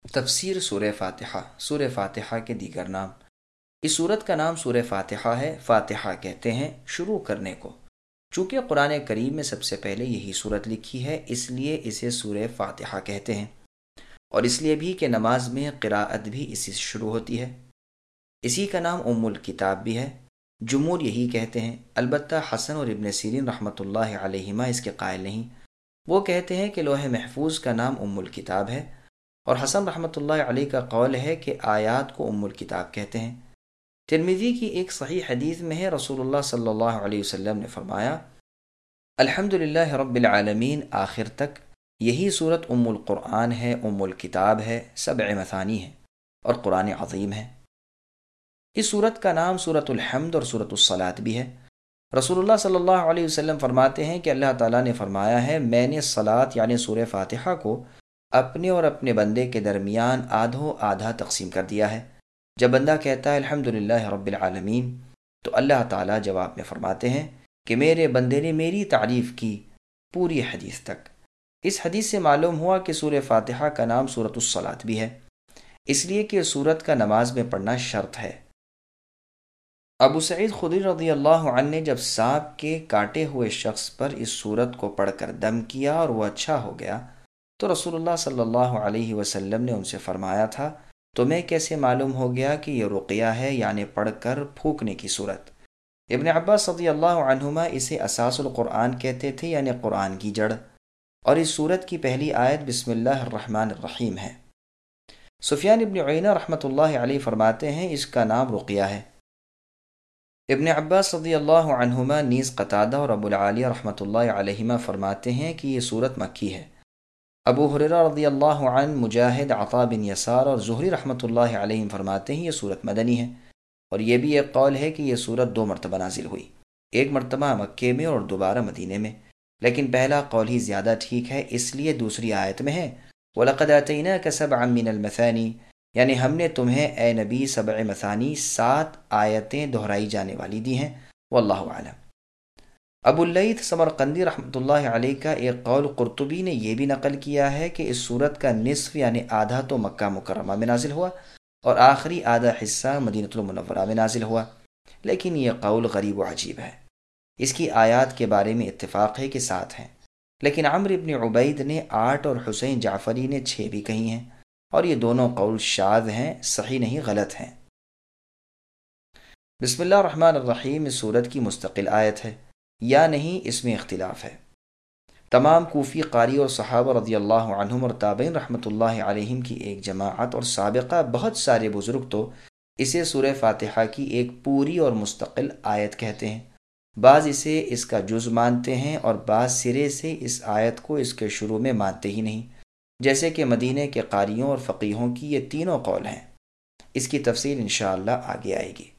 تفسیر سورہ فاتحہ۔ سورہ فاتحہ کے دیگر نام۔ اس سورت کا نام سورہ فاتحہ ہے۔ فاتحہ کہتے ہیں شروع کرنے کو۔ چونکہ قرآن کریم میں سب سے پہلے یہی سورت لکھی ہے، اس لیے اسے سورہ فاتحہ کہتے ہیں، اور اس لیے بھی کہ نماز میں قراءت بھی اسی سے شروع ہوتی ہے۔ اسی کا نام ام الکتاب بھی ہے۔ جمہور یہی کہتے ہیں، البتہ حسن اور ابن سیرین رحمۃ اللہ علیہما اس کے قائل نہیں۔ وہ کہتے ہیں کہ لوح محفوظ کا نام ام الکتاب ہے، اور حسن رحمۃ اللہ علیہ کا قول ہے کہ آیات کو ام الکتاب کہتے ہیں۔ ترمذی کی ایک صحیح حدیث میں ہے، رسول اللہ صلی اللہ علیہ وسلم نے فرمایا، الحمد للہ رب العالمین آخر تک یہی صورت ام القرآن ہے، ام الکتاب ہے، 7 مثانی ہے اور قرآن عظیم ہے۔ اس صورت کا نام سورۃ الحمد اور سورۃ الصلاۃ بھی ہے۔ رسول اللہ صلی اللہ علیہ وسلم فرماتے ہیں کہ اللہ تعالیٰ نے فرمایا ہے، میں نے صلاۃ یعنی سورہ فاتحہ کو اپنے اور اپنے بندے کے درمیان آدھو آدھا تقسیم کر دیا ہے۔ جب بندہ کہتا ہے الحمدللہ رب العالمین، تو اللہ تعالیٰ جواب میں فرماتے ہیں کہ میرے بندے نے میری تعریف کی پوری حدیث تک۔ اس حدیث سے معلوم ہوا کہ سورہ فاتحہ کا نام سورۃ الصلاۃ بھی ہے، اس لیے کہ سورت کا نماز میں پڑھنا شرط ہے۔ ابو سعید خدری رضی اللہ عنہ نے جب سانپ کے کاٹے ہوئے شخص پر اس سورت کو پڑھ کر دم کیا اور وہ اچھا ہو گیا، تو رسول اللہ صلی اللہ علیہ وسلم نے ان سے فرمایا تھا، تمہیں کیسے معلوم ہو گیا کہ یہ رقیہ ہے، یعنی پڑھ کر پھونکنے کی صورت؟ ابن عباس رضی اللہ عنہما اسے اساس القرآن کہتے تھے، یعنی قرآن کی جڑ، اور اس صورت کی پہلی آیت بسم اللہ الرحمن الرحیم ہے۔ سفیان ابن عیینہ رحمۃ اللہ علیہ فرماتے ہیں اس کا نام رقیہ ہے۔ ابن عباس رضی اللہ عنہما نیز قتادہ اور ابو العالیہ رحمۃ اللہ علیہما فرماتے ہیں کہ یہ صورت مکی ہے۔ ابو ہریرہ رضی اللہ عنہ، مجاہد، عطا بن یسار اور زہری رحمۃ اللہ علیہم فرماتے ہیں یہ صورت مدنی ہے، اور یہ بھی ایک قول ہے کہ یہ صورت 2 مرتبہ نازل ہوئی، ایک مرتبہ مکے میں اور دوبارہ مدینے میں، لیکن پہلا قول ہی زیادہ ٹھیک ہے، اس لیے دوسری آیت میں ہے، وَلَقَدْ آتَيْنَاكَ سَبْعًا مِّنَ الْمَثَانِي، یعنی ہم نے تمہیں اے نبی 7 مثانی 7 آیتیں دہرائی جانے والی دی ہیں، واللہ اعلم۔ ابو اللیث سمرقندی رحمۃ اللہ علیہ کا ایک قول قرطبی نے یہ بھی نقل کیا ہے کہ اس صورت کا نصف یعنی آدھا تو مکہ مکرمہ میں نازل ہوا اور آخری آدھا حصہ مدینہ المنورہ میں نازل ہوا، لیکن یہ قول غریب و عجیب ہے۔ اس کی آیات کے بارے میں اتفاق ہے کہ 7 ہیں، لیکن عمرو بن عبید نے 8 اور حسین جعفری نے 6 بھی کہی ہیں، اور یہ دونوں قول شاذ ہیں، صحیح نہیں، غلط ہیں۔ بسم اللہ الرحمن الرحیم اس صورت کی مستقل آیت ہے یا نہیں، اس میں اختلاف ہے۔ تمام کوفی قاری اور صحابہ رضی اللہ عنہم اور تابعین رحمۃ اللہ علیہم کی ایک جماعت اور سابقہ بہت سارے بزرگ تو اسے سورہ فاتحہ کی ایک پوری اور مستقل آیت کہتے ہیں۔ بعض اسے اس کا جز مانتے ہیں اور بعض سرے سے اس آیت کو اس کے شروع میں مانتے ہی نہیں، جیسے کہ مدینہ کے قاریوں اور فقیہوں کی یہ تینوں قول ہیں۔ اس کی تفصیل انشاءاللہ آگے آئے گی۔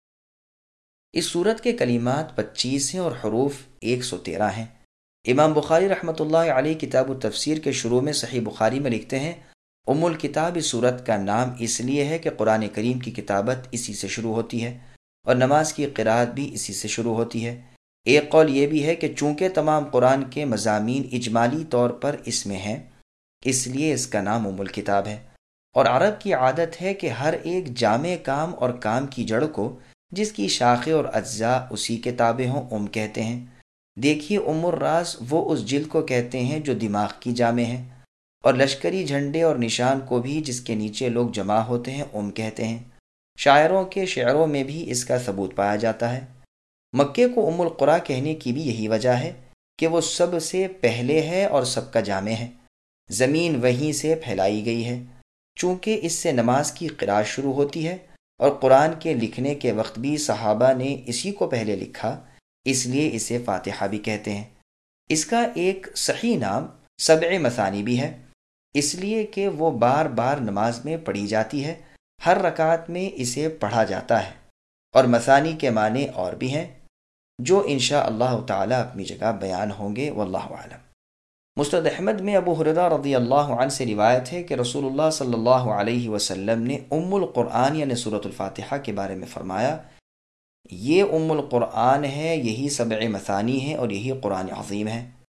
اس صورت کے کلمات 25 ہیں اور حروف 113 ہیں۔ امام بخاری رحمۃ اللہ علیہ کتاب التفسیر کے شروع میں صحیح بخاری میں لکھتے ہیں، ام الکتاب اس صورت کا نام اس لیے ہے کہ قرآن کریم کی کتابت اسی سے شروع ہوتی ہے اور نماز کی قراءت بھی اسی سے شروع ہوتی ہے۔ ایک قول یہ بھی ہے کہ چونکہ تمام قرآن کے مضامین اجمالی طور پر اس میں ہیں، اس لیے اس کا نام ام الکتاب ہے، اور عرب کی عادت ہے کہ ہر ایک جامع کام اور کام کی جڑ کو جس کی شاخیں اور اجزاء اسی کے تابع ہوں کہتے ہیں۔ دیکھیے ام الراس وہ اس جلد کو کہتے ہیں جو دماغ کی جامع ہے، اور لشکری جھنڈے اور نشان کو بھی جس کے نیچے لوگ جمع ہوتے ہیں کہتے ہیں۔ شاعروں کے شعروں میں بھی اس کا ثبوت پایا جاتا ہے۔ مکے کو ام القریٰ کہنے کی بھی یہی وجہ ہے کہ وہ سب سے پہلے ہے اور سب کا جامع ہے، زمین وہیں سے پھیلائی گئی ہے۔ چونکہ اس سے نماز کی قراءت شروع ہوتی ہے اور قرآن کے لکھنے کے وقت بھی صحابہ نے اسی کو پہلے لکھا، اس لیے اسے فاتحہ بھی کہتے ہیں۔ اس کا ایک صحیح نام 7 مثانی بھی ہے، اس لیے کہ وہ بار بار نماز میں پڑھی جاتی ہے، ہر رکعت میں اسے پڑھا جاتا ہے، اور مثانی کے معنی اور بھی ہیں جو انشاء اللہ تعالی اپنی جگہ بیان ہوں گے، واللہ اعلم۔ مسند احمد میں ابو ہریرہ رضی اللہ عنہ سے روایت ہے کہ رسول اللہ صلی اللہ علیہ وسلم نے ام القرآن یعنی سورۃ الفاتحہ کے بارے میں فرمایا، یہ ام القرآن ہے، یہی 7 مثانی ہے اور یہی قرآن عظیم ہے۔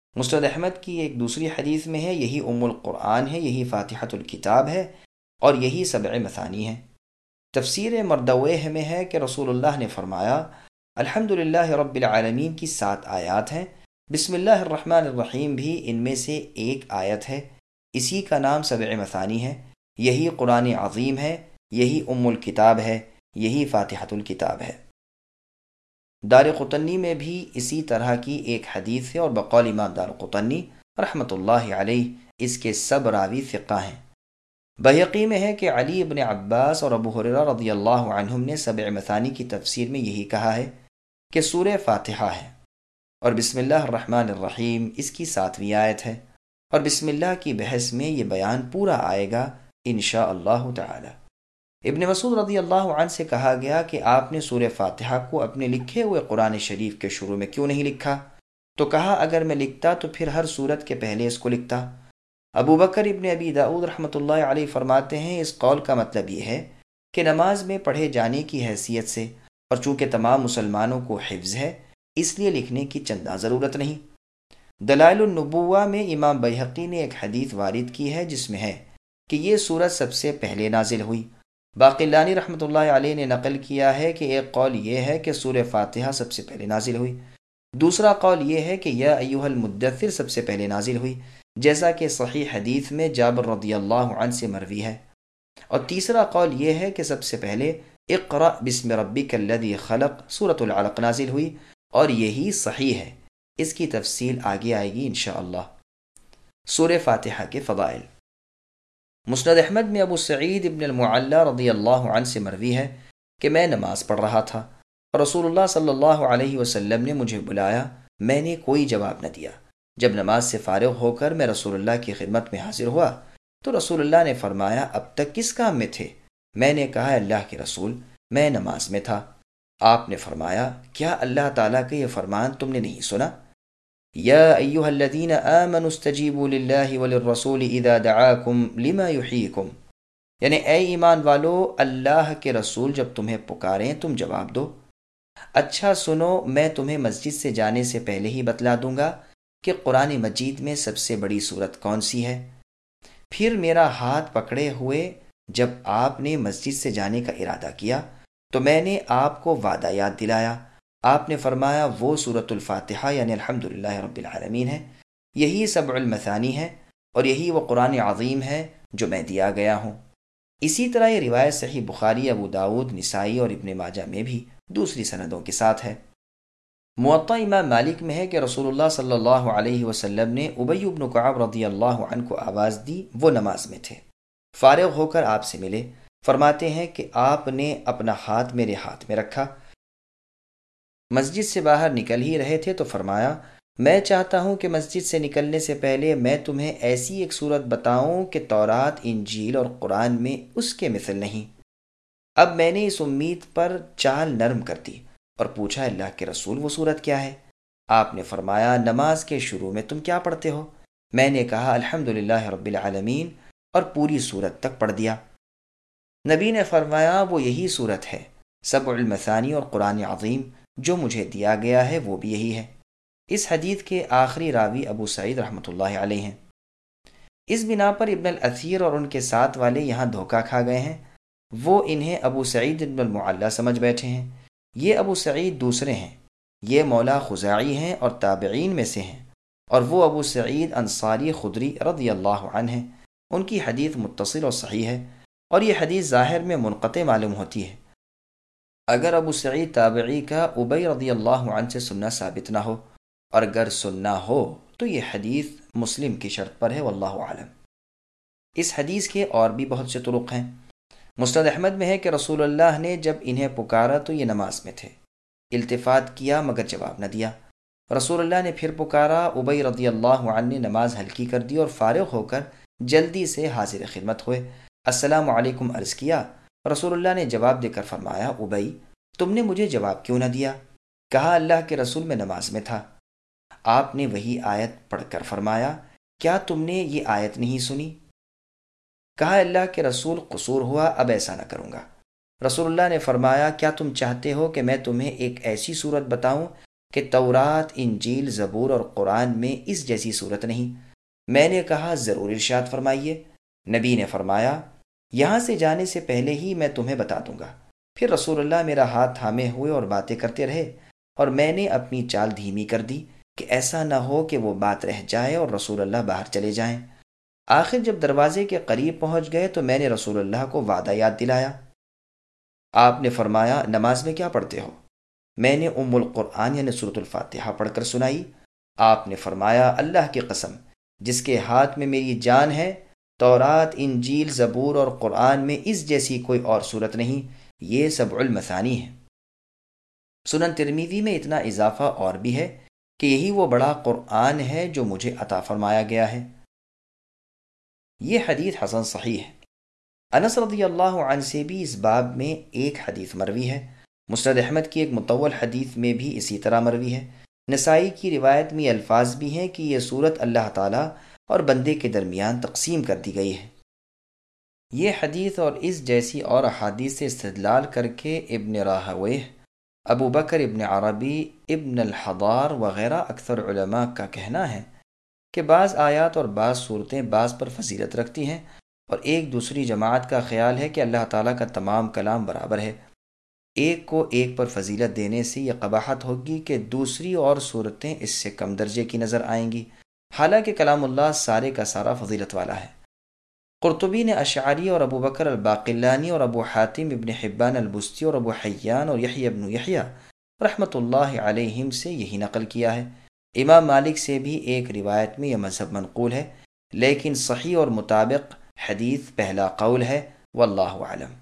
مسند احمد کی ایک دوسری حدیث میں ہے یہی ام القرآن ہے، یہی فاتحۃ الکتاب ہے اور یہی سبع مثانی ہے۔ تفسیر مردویہ میں ہے کہ رسول اللہ نے فرمایا الحمد رب العالمین کی 7 آیات ہیں، بسم اللہ الرحمن الرحیم بھی ان میں سے ایک آیت ہے، اسی کا نام سبع مثانی ہے، یہی قرآن عظیم ہے، یہی ام الکتاب ہے، یہی فاتحۃ الکتاب ہے۔ دارقطنی میں بھی اسی طرح کی ایک حدیث ہے اور بقول امام دارقطنی رحمۃ اللہ علیہ اس کے سب راوی ثقہ ہیں۔ بحقی میں ہے کہ علی ابن عباس اور ابو ہریرہ رضی اللہ عنہم نے سبع مثانی کی تفسیر میں یہی کہا ہے کہ سورہ فاتحہ ہے، اور بسم اللہ الرحمن الرحیم اس کی 7ویں آیت ہے، اور بسم اللہ کی بحث میں یہ بیان پورا آئے گا انشاء اللہ تعالی۔ ابن مسعود رضی اللہ عنہ سے کہا گیا کہ آپ نے سورہ فاتحہ کو اپنے لکھے ہوئے قرآن شریف کے شروع میں کیوں نہیں لکھا؟ تو کہا اگر میں لکھتا تو پھر ہر سورت کے پہلے اس کو لکھتا۔ ابو بکر ابن ابی داؤد رحمۃ اللہ علیہ فرماتے ہیں اس قول کا مطلب یہ ہے کہ نماز میں پڑھے جانے کی حیثیت سے اور چونکہ تمام مسلمانوں کو حفظ ہے اس لیے لکھنے کی چندہ ضرورت نہیں۔ دلائل النبوہ میں امام بیہقی نے ایک حدیث وارد کی ہے جس میں ہے کہ یہ سورت سب سے پہلے نازل ہوئی۔ باقلانی رحمۃ اللہ علیہ نے نقل کیا ہے کہ ایک قول یہ ہے کہ سورہ فاتحہ سب سے پہلے نازل ہوئی، دوسرا قول یہ ہے کہ یا ایھا المدثر سب سے پہلے نازل ہوئی، جیسا کہ صحیح حدیث میں جابر رضی اللہ عنہ سے مروی ہے، اور تیسرا قول یہ ہے کہ سب سے پہلے اقرأ بسم ربک الذی خلق سورۃ العلق نازل ہوئی، اور یہی صحیح ہے۔ اس کی تفصیل آگے آئے گی انشاءاللہ۔ سورہ فاتحہ کے فضائل۔ مسند احمد میں ابو سعید ابن المعلی رضی اللہ عنہ سے مروی ہے کہ میں نماز پڑھ رہا تھا اور رسول اللہ صلی اللہ علیہ وسلم نے مجھے بلایا، میں نے کوئی جواب نہ دیا۔ جب نماز سے فارغ ہو کر میں رسول اللہ کی خدمت میں حاضر ہوا تو رسول اللہ نے فرمایا اب تک کس کام میں تھے؟ میں نے کہا اللہ کے رسول میں نماز میں تھا۔ آپ نے فرمایا کیا اللہ تعالیٰ کا یہ فرمان تم نے نہیں سنا؟ یا ایھا الذین آمنوا استجیبوا للہ وللرسول اذا دعاکم لما یحییکم، یعنی اے ایمان والو اللہ کے رسول جب تمہیں پکاریں تم جواب دو۔ اچھا سنو میں تمہیں مسجد سے جانے سے پہلے ہی بتلا دوں گا کہ قرآن مجید میں سب سے بڑی سورت کون سی ہے۔ پھر میرا ہاتھ پکڑے ہوئے جب آپ نے مسجد سے جانے کا ارادہ کیا تو میں نے آپ کو وعدہ یاد دلایا۔ آپ نے فرمایا وہ سورۃ الفاتحہ یعنی الحمدللہ رب العالمین ہے، یہی سبع المثانی ہے، اور یہی وہ قرآن عظیم ہے جو میں دیا گیا ہوں۔ اسی طرح یہ روایت صحیح بخاری، ابو داود، نسائی اور ابن ماجہ میں بھی دوسری سندوں کے ساتھ ہے۔ موطا امام مالک میں ہے کہ رسول اللہ صلی اللہ علیہ وسلم نے ابی بن کعب رضی اللہ عنہ کو آواز دی، وہ نماز میں تھے، فارغ ہو کر آپ سے ملے، فرماتے ہیں کہ آپ نے اپنا ہاتھ میرے ہاتھ میں رکھا، مسجد سے باہر نکل ہی رہے تھے تو فرمایا میں چاہتا ہوں کہ مسجد سے نکلنے سے پہلے میں تمہیں ایسی ایک صورت بتاؤں کہ تورات، انجیل اور قرآن میں اس کے مثل نہیں۔ اب میں نے اس امید پر چال نرم کر دی اور پوچھا اللہ کے رسول وہ صورت کیا ہے؟ آپ نے فرمایا نماز کے شروع میں تم کیا پڑھتے ہو؟ میں نے کہا الحمدللہ رب العالمین اور پوری صورت تک پڑھ دیا۔ نبی نے فرمایا وہ یہی صورت ہے، سبع المثانی اور قرآن عظیم جو مجھے دیا گیا ہے وہ بھی یہی ہے۔ اس حدیث کے آخری راوی ابو سعید رحمۃ اللہ علیہ ہیں۔ اس بنا پر ابن الاثیر اور ان کے ساتھ والے یہاں دھوکہ کھا گئے ہیں، وہ انہیں ابو سعید ابن المعلی سمجھ بیٹھے ہیں۔ یہ ابو سعید دوسرے ہیں، یہ مولا خزاعی ہیں اور تابعین میں سے ہیں، اور وہ ابو سعید انصاری خدری رضی اللہ عنہ ہیں۔ ان کی حدیث متصل اور صحیح ہے، اور یہ حدیث ظاہر میں منقطع معلوم ہوتی ہے اگر ابو سعید تابعی کا ابی رضی اللہ عنہ سے سننا ثابت نہ ہو، اور اگر سننا ہو تو یہ حدیث مسلم کی شرط پر ہے، واللہ اعلم۔ اس حدیث کے اور بھی بہت سے طرق ہیں۔ مسند احمد میں ہے کہ رسول اللہ نے جب انہیں پکارا تو یہ نماز میں تھے، التفات کیا مگر جواب نہ دیا۔ رسول اللہ نے پھر پکارا، ابی رضی اللہ عنہ نے نماز ہلکی کر دی اور فارغ ہو کر جلدی سے حاضر خدمت ہوئے، السلام علیکم عرض کیا۔ رسول اللہ نے جواب دے کر فرمایا ابی تم نے مجھے جواب کیوں نہ دیا؟ کہا اللہ کے رسول میں نماز میں تھا۔ آپ نے وہی آیت پڑھ کر فرمایا کیا تم نے یہ آیت نہیں سنی؟ کہا اللہ کے رسول قصور ہوا، اب ایسا نہ کروں گا۔ رسول اللہ نے فرمایا کیا تم چاہتے ہو کہ میں تمہیں ایک ایسی صورت بتاؤں کہ تورات، انجیل، زبور اور قرآن میں اس جیسی صورت نہیں؟ میں نے کہا ضرور ارشاد فرمائیے۔ نبی نے فرمایا یہاں سے جانے سے پہلے ہی میں تمہیں بتا دوں گا۔ پھر رسول اللہ میرا ہاتھ تھامے ہوئے اور باتیں کرتے رہے، اور میں نے اپنی چال دھیمی کر دی کہ ایسا نہ ہو کہ وہ بات رہ جائے اور رسول اللہ باہر چلے جائیں۔ آخر جب دروازے کے قریب پہنچ گئے تو میں نے رسول اللہ کو وعدہ یاد دلایا۔ آپ نے فرمایا نماز میں کیا پڑھتے ہو؟ میں نے ام القرآن یعنی سورۃ الفاتحہ پڑھ کر سنائی۔ آپ نے فرمایا اللہ کی قسم جس کے ہاتھ میں میری جان ہے، تورات، انجیل، زبور اور قرآن میں اس جیسی کوئی اور صورت نہیں، یہ سبع المثانی ہے۔ سنن ترمذی میں اتنا اضافہ اور بھی ہے کہ یہی وہ بڑا قرآن ہے جو مجھے عطا فرمایا گیا ہے۔ یہ حدیث حسن صحیح ہے۔ انس رضی اللہ عنہ سے بھی اس باب میں ایک حدیث مروی ہے۔ مسند احمد کی ایک مطول حدیث میں بھی اسی طرح مروی ہے۔ نسائی کی روایت میں یہ الفاظ بھی ہیں کہ یہ صورت اللہ تعالیٰ اور بندے کے درمیان تقسیم کر دی گئی ہے۔ یہ حدیث اور اس جیسی اور احادیث سے استدلال کر کے ابن راہویہ، ابو بکر ابن عربی، ابن الحضار وغیرہ اکثر علماء کا کہنا ہے کہ بعض آیات اور بعض صورتیں بعض پر فضیلت رکھتی ہیں، اور ایک دوسری جماعت کا خیال ہے کہ اللہ تعالیٰ کا تمام کلام برابر ہے۔ ایک کو ایک پر فضیلت دینے سے یہ قباحت ہوگی کہ دوسری اور صورتیں اس سے کم درجے کی نظر آئیں گی، حالانکہ کلام اللہ سارے کا سارا فضیلت والا ہے۔ قرطبی نے اشعری اور ابو بکر الباقلانی اور ابو حاتم ابن حبان البستی اور ابو حیان اور یحیی ابن یحییٰ رحمۃ اللہ علیہم سے یہی نقل کیا ہے۔ امام مالک سے بھی ایک روایت میں یہ مذہب منقول ہے، لیکن صحیح اور مطابق حدیث پہلا قول ہے، واللہ اعلم۔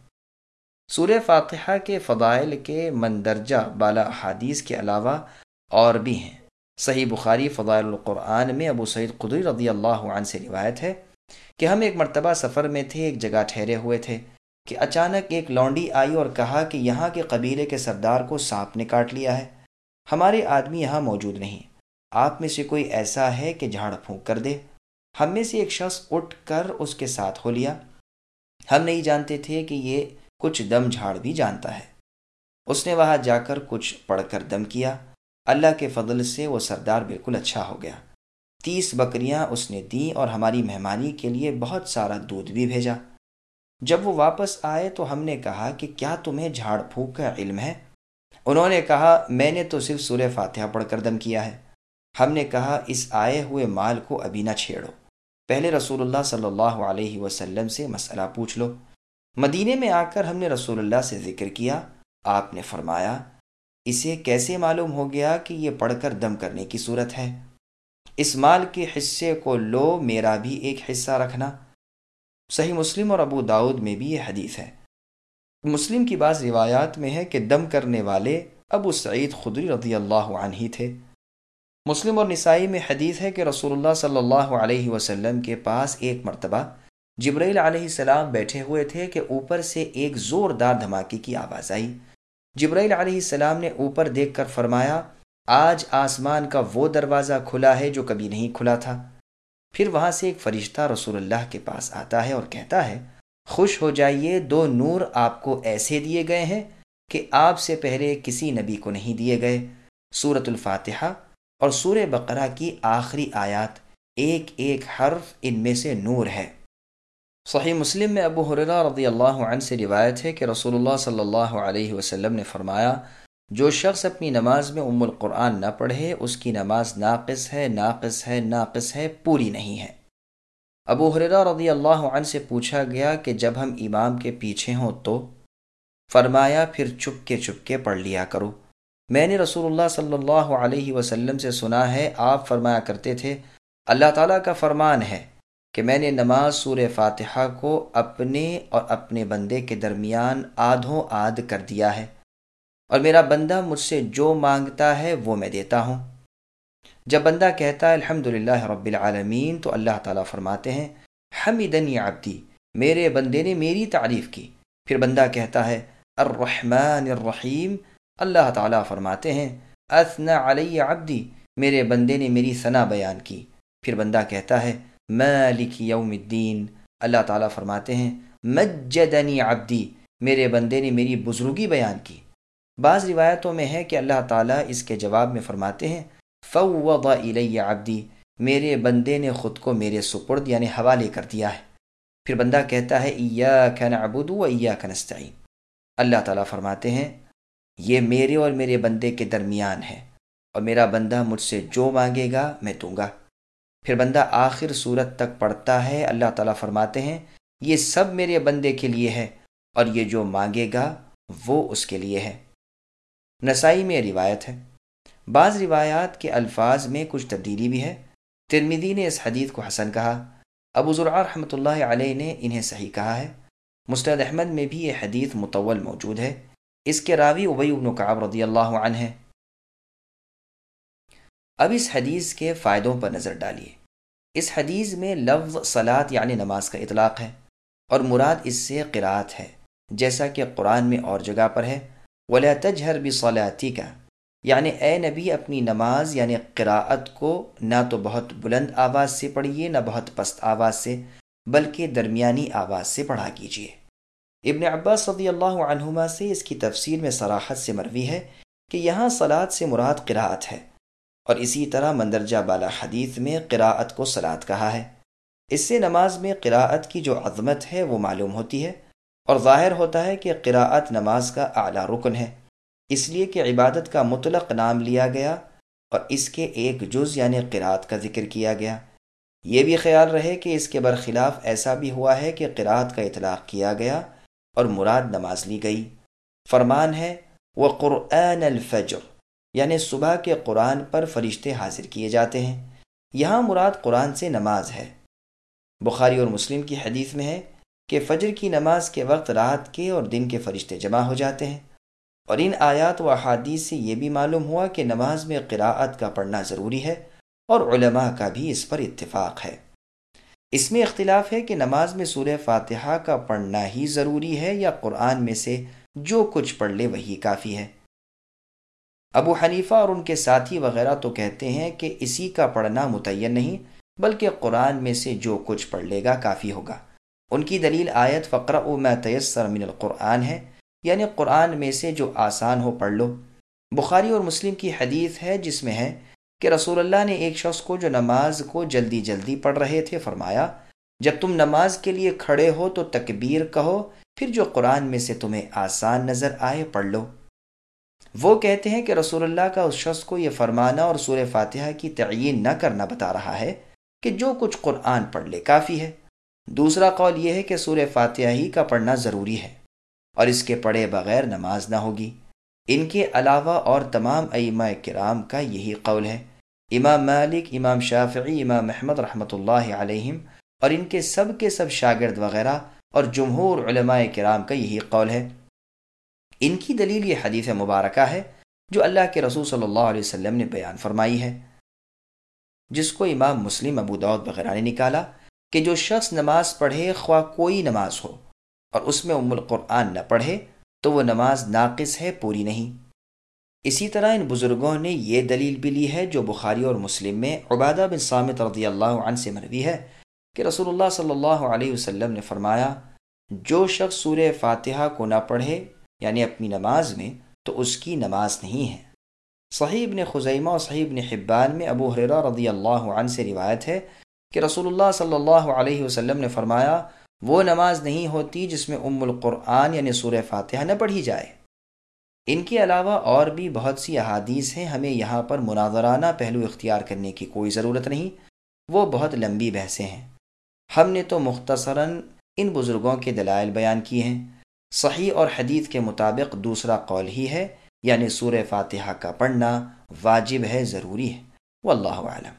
سورہ فاتحہ کے فضائل کے مندرجہ بالا احادیث کے علاوہ اور بھی ہیں۔ صحیح بخاری فضائل القرآن میں ابو سعید خدری رضی اللہ عنہ سے روایت ہے کہ ہم ایک مرتبہ سفر میں تھے، ایک جگہ ٹھہرے ہوئے تھے کہ اچانک ایک لونڈی آئی اور کہا کہ یہاں کے قبیلے کے سردار کو سانپ نے کاٹ لیا ہے، ہمارے آدمی یہاں موجود نہیں، آپ میں سے کوئی ایسا ہے کہ جھاڑ پھونک کر دے؟ ہم میں سے ایک شخص اٹھ کر اس کے ساتھ ہو لیا۔ ہم نہیں جانتے تھے کہ یہ کچھ دم جھاڑ بھی جانتا ہے۔ اس نے وہاں جا کر کچھ پڑھ کر دم کیا، اللہ کے فضل سے وہ سردار بالکل اچھا ہو گیا۔ 30 بکریاں اس نے دیں اور ہماری مہمانی کے لیے بہت سارا دودھ بھی بھیجا۔ جب وہ واپس آئے تو ہم نے کہا کہ کیا تمہیں جھاڑ پھونک کا علم ہے؟ انہوں نے کہا میں نے تو صرف سورہ فاتحہ پڑھ کر دم کیا ہے۔ ہم نے کہا اس آئے ہوئے مال کو ابھی نہ چھیڑو، پہلے رسول اللہ صلی اللہ علیہ وسلم سے مسئلہ پوچھ لو۔ مدینے میں آ کر ہم نے رسول اللہ سے ذکر کیا، آپ نے فرمایا اسے کیسے معلوم ہو گیا کہ یہ پڑھ کر دم کرنے کی صورت ہے؟ اس مال کے حصے کو لو، میرا بھی ایک حصہ رکھنا۔ صحیح مسلم اور ابو داؤد میں بھی یہ حدیث ہے۔ مسلم کی بعض روایات میں ہے کہ دم کرنے والے ابو سعید خدری رضی اللہ عنہ ہی تھے۔ مسلم اور نسائی میں حدیث ہے کہ رسول اللہ صلی اللہ علیہ وسلم کے پاس ایک مرتبہ جبرائیل علیہ السلام بیٹھے ہوئے تھے کہ اوپر سے ایک زوردار دھماکے کی آواز آئی۔ جبرائیل علیہ السلام نے اوپر دیکھ کر فرمایا آج آسمان کا وہ دروازہ کھلا ہے جو کبھی نہیں کھلا تھا۔ پھر وہاں سے ایک فرشتہ رسول اللہ کے پاس آتا ہے اور کہتا ہے خوش ہو جائیے، 2 نور آپ کو ایسے دیے گئے ہیں کہ آپ سے پہلے کسی نبی کو نہیں دیے گئے۔ سورۃ الفاتحہ اور سورہ بقرہ کی آخری آیات، ایک ایک حرف ان میں سے نور ہے۔ صحیح مسلم میں ابو ہریرہ رضی اللہ عنہ سے روایت ہے کہ رسول اللہ صلی اللہ علیہ وسلم نے فرمایا جو شخص اپنی نماز میں ام القرآن نہ پڑھے اس کی نماز ناقص ہے، ناقص ہے، ناقص ہے، پوری نہیں ہے۔ ابو ہریرہ رضی اللہ عنہ سے پوچھا گیا کہ جب ہم امام کے پیچھے ہوں تو؟ فرمایا پھر چپ کے پڑھ لیا کرو۔ میں نے رسول اللہ صلی اللہ علیہ وسلم سے سنا ہے، آپ فرمایا کرتے تھے اللہ تعالیٰ کا فرمان ہے کہ میں نے نماز سورہ فاتحہ کو اپنے اور اپنے بندے کے درمیان آدھوں آدھ کر دیا ہے، اور میرا بندہ مجھ سے جو مانگتا ہے وہ میں دیتا ہوں۔ جب بندہ کہتا ہے الحمدللہ رب العالمین تو اللہ تعالیٰ فرماتے ہیں حمدنی عبدی، میرے بندے نے میری تعریف کی۔ پھر بندہ کہتا ہے الرحمن الرحیم، اللہ تعالیٰ فرماتے ہیں اثنى علی عبدی، میرے بندے نے میری ثنا بیان کی۔ پھر بندہ کہتا ہے مالک یوم الدین، اللہ تعالیٰ فرماتے ہیں مجدنی عبدی، میرے بندے نے میری بزرگی بیان کی۔ بعض روایتوں میں ہے کہ اللہ تعالیٰ اس کے جواب میں فرماتے ہیں فوض الی عبدی، میرے بندے نے خود کو میرے سپرد یعنی حوالے کر دیا ہے۔ پھر بندہ کہتا ہے ایاک نعبد و ایاک نستعین، اللہ تعالیٰ فرماتے ہیں یہ میرے اور میرے بندے کے درمیان ہے، اور میرا بندہ مجھ سے جو مانگے گا میں دوں گا۔ پھر بندہ آخر صورت تک پڑھتا ہے، اللہ تعالیٰ فرماتے ہیں یہ سب میرے بندے کے لیے ہے، اور یہ جو مانگے گا وہ اس کے لیے ہے۔ نسائی میں روایت ہے۔ بعض روایات کے الفاظ میں کچھ تبدیلی بھی ہے۔ ترمذی نے اس حدیث کو حسن کہا، ابو زرعہ رحمۃ اللہ علیہ نے انہیں صحیح کہا ہے۔ مسند احمد میں بھی یہ حدیث مطول موجود ہے، اس کے راوی ابی بن کعب رضی اللہ عنہ ہیں۔ اب اس حدیث کے فائدوں پر نظر ڈالیے۔ اس حدیث میں لفظ صلاۃ یعنی نماز کا اطلاق ہے، اور مراد اس سے قرات ہے، جیسا کہ قرآن میں اور جگہ پر ہے وَلَا تَجْهَرْ بِصَلَاتِكَ، یعنی اے نبی اپنی نماز یعنی قراءت کو نہ تو بہت بلند آواز سے پڑھیے نہ بہت پست آواز سے، بلکہ درمیانی آواز سے پڑھا کیجیے۔ ابن عباس رضی اللہ عنہما سے اس کی تفسیر میں صراحت سے مروی ہے کہ یہاں صلاۃ سے مراد قراءت ہے، اور اسی طرح مندرجہ بالا حدیث میں قراءت کو صلاۃ کہا ہے۔ اس سے نماز میں قراءت کی جو عظمت ہے وہ معلوم ہوتی ہے، اور ظاہر ہوتا ہے کہ قراءت نماز کا اعلیٰ رکن ہے، اس لیے کہ عبادت کا مطلق نام لیا گیا اور اس کے ایک جز یعنی قراءت کا ذکر کیا گیا۔ یہ بھی خیال رہے کہ اس کے برخلاف ایسا بھی ہوا ہے کہ قراءت کا اطلاق کیا گیا اور مراد نماز لی گئی۔ فرمان ہے وَقُرْآنَ الْفَجْرِ، یعنی صبح کے قرآن پر فرشتے حاضر کیے جاتے ہیں، یہاں مراد قرآن سے نماز ہے۔ بخاری اور مسلم کی حدیث میں ہے کہ فجر کی نماز کے وقت رات کے اور دن کے فرشتے جمع ہو جاتے ہیں، اور ان آیات و احادیث سے یہ بھی معلوم ہوا کہ نماز میں قراءت کا پڑھنا ضروری ہے، اور علماء کا بھی اس پر اتفاق ہے۔ اس میں اختلاف ہے کہ نماز میں سورہ فاتحہ کا پڑھنا ہی ضروری ہے یا قرآن میں سے جو کچھ پڑھ لے وہی کافی ہے۔ ابو حنیفہ اور ان کے ساتھی وغیرہ تو کہتے ہیں کہ اسی کا پڑھنا متعین نہیں، بلکہ قرآن میں سے جو کچھ پڑھ لے گا کافی ہوگا۔ ان کی دلیل آیت فَاقْرَؤْا مَا تَيَسَّرَ مِنَ الْقُرْآنِ ہے، یعنی قرآن میں سے جو آسان ہو پڑھ لو۔ بخاری اور مسلم کی حدیث ہے جس میں ہے کہ رسول اللہ نے ایک شخص کو جو نماز کو جلدی جلدی پڑھ رہے تھے فرمایا جب تم نماز کے لیے کھڑے ہو تو تکبیر کہو، پھر جو قرآن میں سے تمہیں آسان نظر آئے پڑھ لو۔ وہ کہتے ہیں کہ رسول اللہ کا اس شخص کو یہ فرمانا اور سورہ فاتحہ کی تعیین نہ کرنا بتا رہا ہے کہ جو کچھ قرآن پڑھ لے کافی ہے۔ دوسرا قول یہ ہے کہ سورہ فاتحہ ہی کا پڑھنا ضروری ہے، اور اس کے پڑھے بغیر نماز نہ ہوگی۔ ان کے علاوہ اور تمام ائمہ کرام کا یہی قول ہے، امام مالک، امام شافعی، امام احمد رحمۃ اللہ علیہم اور ان کے سب شاگرد وغیرہ اور جمہور علماء کرام کا یہی قول ہے۔ ان کی دلیل یہ حدیث مبارکہ ہے جو اللہ کے رسول صلی اللہ علیہ وسلم نے بیان فرمائی ہے، جس کو امام مسلم، ابو داؤد وغیرہ نے نکالا کہ جو شخص نماز پڑھے خواہ کوئی نماز ہو اور اس میں ام القرآن نہ پڑھے تو وہ نماز ناقص ہے، پوری نہیں۔ اسی طرح ان بزرگوں نے یہ دلیل بھی لی ہے جو بخاری اور مسلم میں عبادہ بن صامت رضی اللہ عنہ سے مروی ہے کہ رسول اللہ صلی اللہ علیہ وسلم نے فرمایا جو شخص سورہ فاتحہ کو نہ پڑھے یعنی اپنی نماز میں تو اس کی نماز نہیں ہے۔ صحیح ابن خزیمہ اور صحیح ابن حبان میں ابو ہریرہ رضی اللہ عنہ سے روایت ہے کہ رسول اللہ صلی اللہ علیہ وسلم نے فرمایا وہ نماز نہیں ہوتی جس میں ام القرآن یعنی سورہ فاتحہ نہ پڑھی جائے۔ ان کے علاوہ اور بھی بہت سی احادیث ہیں، ہمیں یہاں پر مناظرانہ پہلو اختیار کرنے کی کوئی ضرورت نہیں، وہ بہت لمبی بحثیں ہیں۔ ہم نے تو مختصراً ان بزرگوں کے دلائل بیان کیے ہیں۔ صحیح اور حدیث کے مطابق دوسرا قول ہی ہے، یعنی سورہ فاتحہ کا پڑھنا واجب ہے، ضروری ہے، واللہ اعلم۔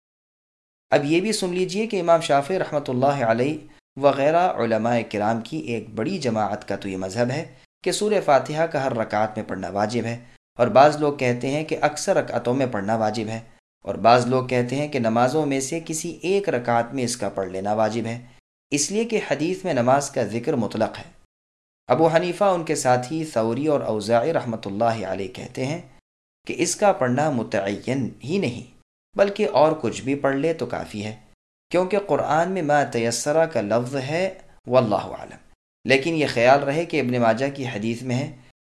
اب یہ بھی سن لیجئے کہ امام شافعی رحمۃ اللہ علیہ وغیرہ علماء کرام کی ایک بڑی جماعت کا تو یہ مذہب ہے کہ سورہ فاتحہ کا ہر رکعت میں پڑھنا واجب ہے، اور بعض لوگ کہتے ہیں کہ اکثر رکعتوں میں پڑھنا واجب ہے، اور بعض لوگ کہتے ہیں کہ نمازوں میں سے کسی ایک رکعت میں اس کا پڑھ لینا واجب ہے، اس لیے کہ حدیث میں نماز کا ذکر مطلق ہے۔ ابو حنیفہ ان کے ساتھی ثوری اور اوزاعی رحمۃ اللہ علیہ کہتے ہیں کہ اس کا پڑھنا متعین ہی نہیں بلکہ اور کچھ بھی پڑھ لے تو کافی ہے، کیونکہ قرآن میں ما تیسرہ کا لفظ ہے، واللہ اعلم۔ لیکن یہ خیال رہے کہ ابن ماجہ کی حدیث میں ہے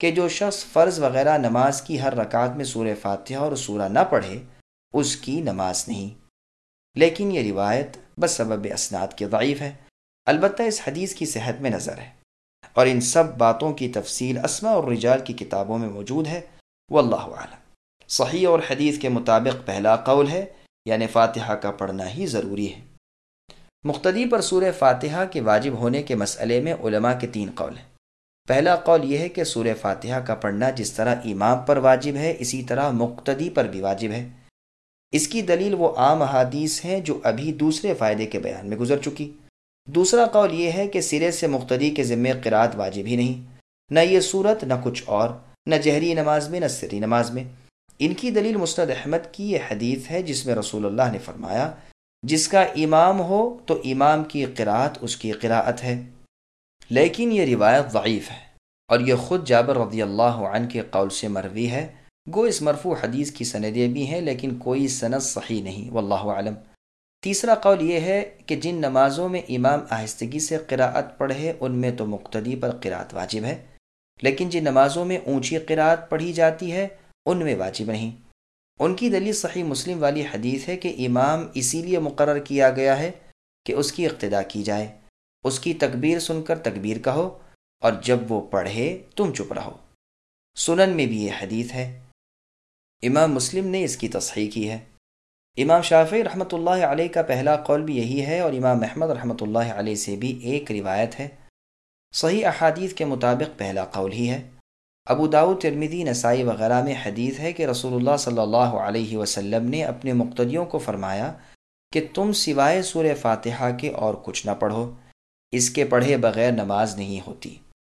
کہ جو شخص فرض وغیرہ نماز کی ہر رکعت میں سورہ فاتحہ اور سورہ نہ پڑھے اس کی نماز نہیں، لیکن یہ روایت بسبب اسناد کے ضعیف ہے۔ البتہ اس حدیث کی صحت میں نظر ہے، اور ان سب باتوں کی تفصیل اسماء الرجال کی کتابوں میں موجود ہے، واللہ اعلم۔ صحیح اور حدیث کے مطابق پہلا قول ہے، یعنی فاتحہ کا پڑھنا ہی ضروری ہے۔ مقتدی پر سورہ فاتحہ کے واجب ہونے کے مسئلے میں علماء کے 3 قول ہیں۔ پہلا قول یہ ہے کہ سورہ فاتحہ کا پڑھنا جس طرح امام پر واجب ہے اسی طرح مقتدی پر بھی واجب ہے۔ اس کی دلیل وہ عام احادیث ہیں جو ابھی دوسرے فائدے کے بیان میں گزر چکی۔ دوسرا قول یہ ہے کہ سرے سے مقتدی کے ذمے قرات واجب ہی نہیں، نہ یہ صورت نہ کچھ اور، نہ جہری نماز میں نہ سری نماز میں۔ ان کی دلیل مسند احمد کی یہ حدیث ہے جس میں رسول اللہ نے فرمایا جس کا امام ہو تو امام کی قرات اس کی قراءت ہے، لیکن یہ روایت ضعیف ہے، اور یہ خود جابر رضی اللہ عنہ کے قول سے مروی ہے۔ گو اس مرفوع حدیث کی سندیں بھی ہیں لیکن کوئی سند صحیح نہیں، واللہ اعلم۔ تیسرا قول یہ ہے کہ جن نمازوں میں امام آہستگی سے قراءت پڑھے ان میں تو مقتدی پر قراءت واجب ہے، لیکن جن نمازوں میں اونچی قراءت پڑھی جاتی ہے ان میں واجب نہیں۔ ان کی دلیل صحیح مسلم والی حدیث ہے کہ امام اسی لیے مقرر کیا گیا ہے کہ اس کی اقتداء کی جائے، اس کی تکبیر سن کر تکبیر کہو، اور جب وہ پڑھے تم چپ رہو۔ سنن میں بھی یہ حدیث ہے، امام مسلم نے اس کی تصحیح کی ہے۔ امام شافعی رحمۃ اللہ علیہ کا پہلا قول بھی یہی ہے، اور امام احمد رحمۃ اللہ علیہ سے بھی ایک روایت ہے۔ صحیح احادیث کے مطابق پہلا قول ہی ہے۔ ابو داؤد، ترمذی، نسائی وغیرہ میں حدیث ہے کہ رسول اللہ صلی اللہ علیہ وسلم نے اپنے مقتدیوں کو فرمایا کہ تم سوائے سورہ فاتحہ کے اور کچھ نہ پڑھو، اس کے پڑھے بغیر نماز نہیں ہوتی۔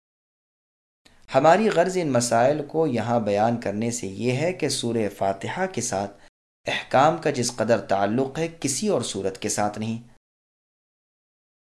ہماری غرض ان مسائل کو یہاں بیان کرنے سے یہ ہے کہ سورہ فاتحہ کے ساتھ احکام کا جس قدر تعلق ہے کسی اور صورت کے ساتھ نہیں۔